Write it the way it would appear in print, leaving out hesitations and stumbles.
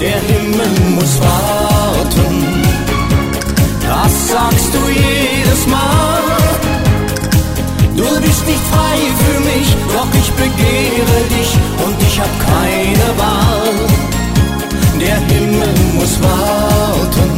Der Himmel muss warten, das sagst du jedes Mal. Du bist nicht frei für mich, doch ich begehre dich und ich hab keine Wahl. Der Himmel muss warten,